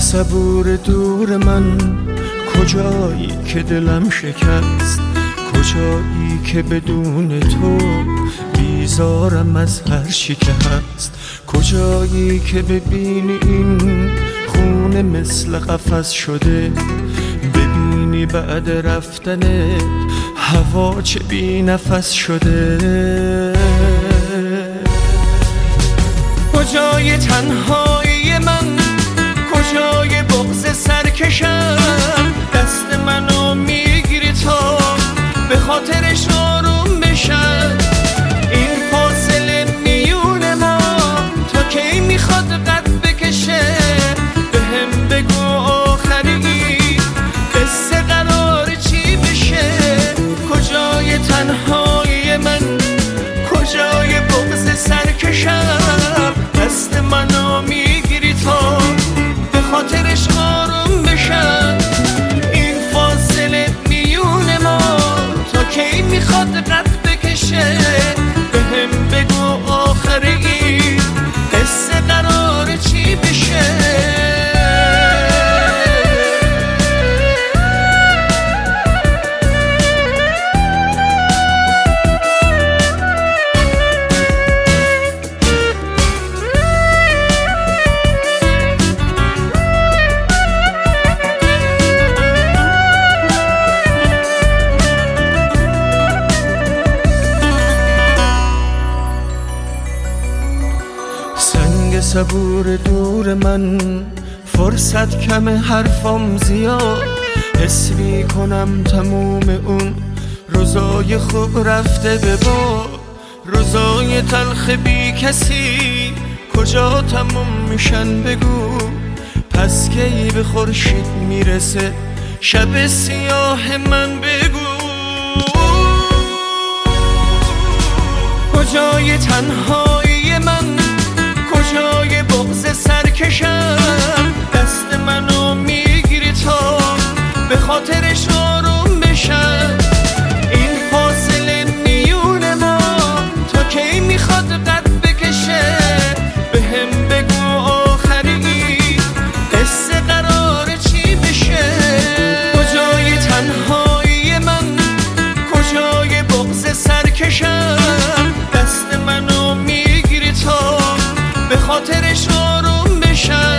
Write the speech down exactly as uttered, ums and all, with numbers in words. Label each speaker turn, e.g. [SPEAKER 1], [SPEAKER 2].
[SPEAKER 1] صبور دور من، کجایی که دلم شکست، کجایی که بدون تو بیزارم از هر چی که هست، کجایی که ببینی این خونه مثل قفس شده، ببینی بعد رفتنت هوا چه بی نفس شده. کجای تنهایی من، کجای بغض سرکشم، دست منو میگیری تا به خاطرش آروم بشم. این فاصله میون ما تا کی میخواد قد بکشه، به هم بگو آخری قصه قرار چی بشه. کجای تنهایی من، کجای بغض سرکشم، دست منو میگیری تا به خاطرش آروم بشم. این فاصله میون ما تا کی میخواد قد بکشه، به هم بگو آخری قصه قرار چی بشه. صبور دور من، فرصت کم حرفم زیاد، حس می کنم تموم اون روزای خوب رفته به باد. روزای تلخ بی کسی کجا تموم میشن بگو، پس کی به خورشید میرسه شب سیاه من بگو. کجای تنهایی من، کجای بغض سرکشم، دست منو میگیری تا به خاطرش آروم بشم. این فاصله میون ما تا کی میخواد قد بکشه، به هم بگو آخری قصه قرار چی بشه. کجای تنهایی من، کجای بغض سرکشم، دست منو میگیری تا به خاطرش آروم بشم.